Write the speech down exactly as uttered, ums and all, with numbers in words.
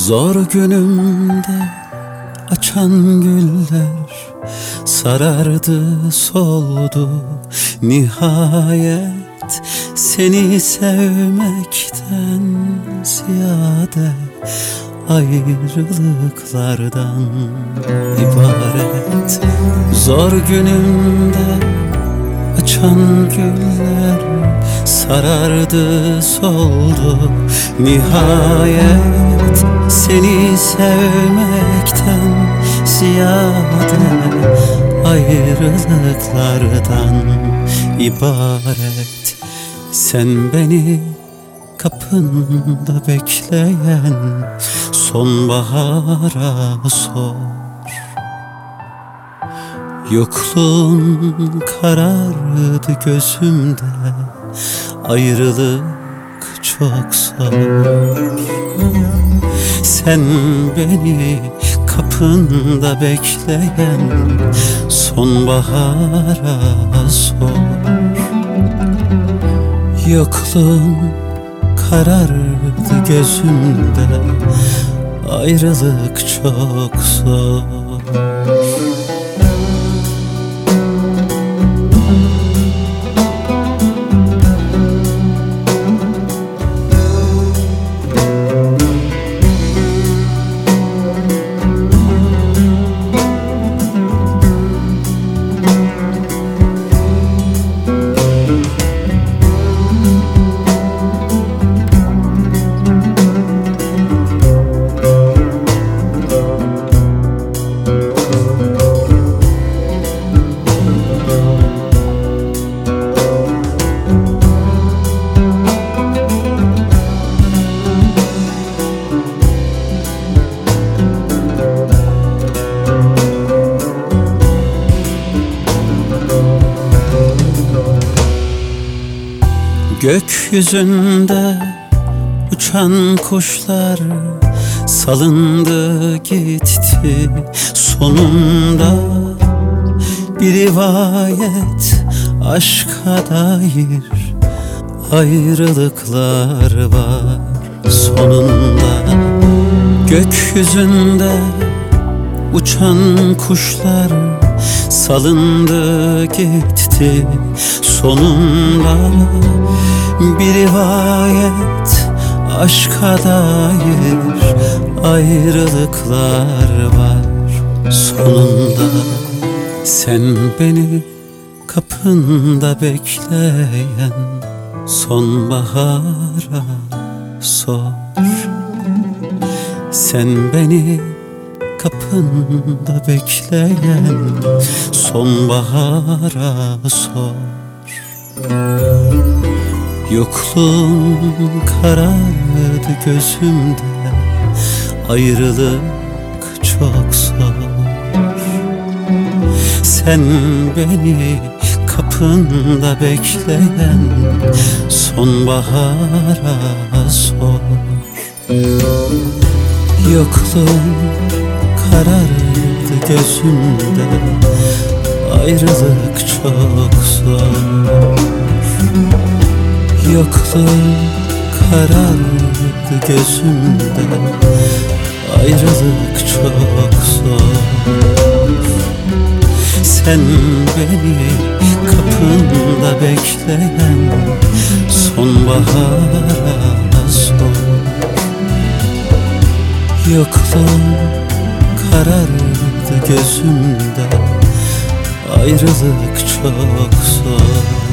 Zor günümde açan güller sarardı, soldu. Nihayet seni sevmekten ziyade ayrılıklardan ibaret. Zor günümde açan güller sarardı, soldu. Nihayet seni sevmekten ziyade ayrılıklardan ibaret. Sen beni kapında bekleyen sonbahara sor. Yokluğun karardı gözümde, ayrılık çok zor. Sen beni kapında bekleyen sonbahara sor. Yokluğun karardı gözümde, ayrılık çok zor. Gökyüzünde uçan kuşlar salındı gitti. Sonunda bir rivayet aşka dair ayrılıklar var sonunda. Gökyüzünde uçan kuşlar salındı gitti. Sonunda bir rivayet aşka dair ayrılıklar var sonunda. Sen beni kapında bekleyen sonbahara sor. Sen beni kapında bekleyen sonbahara sor. Yokluğun karardı gözümde, ayrılık çok zor. Sen beni kapında bekleyen sonbahara sor. Yokluğun karardı gözümde, ayrılık çok zor. Yokluğun karardı gözümde, ayrılık çok zor. Sen beni kapında bekleyen sonbahara sor. Yokluğun karardı gözümde, ayrılık çok zor.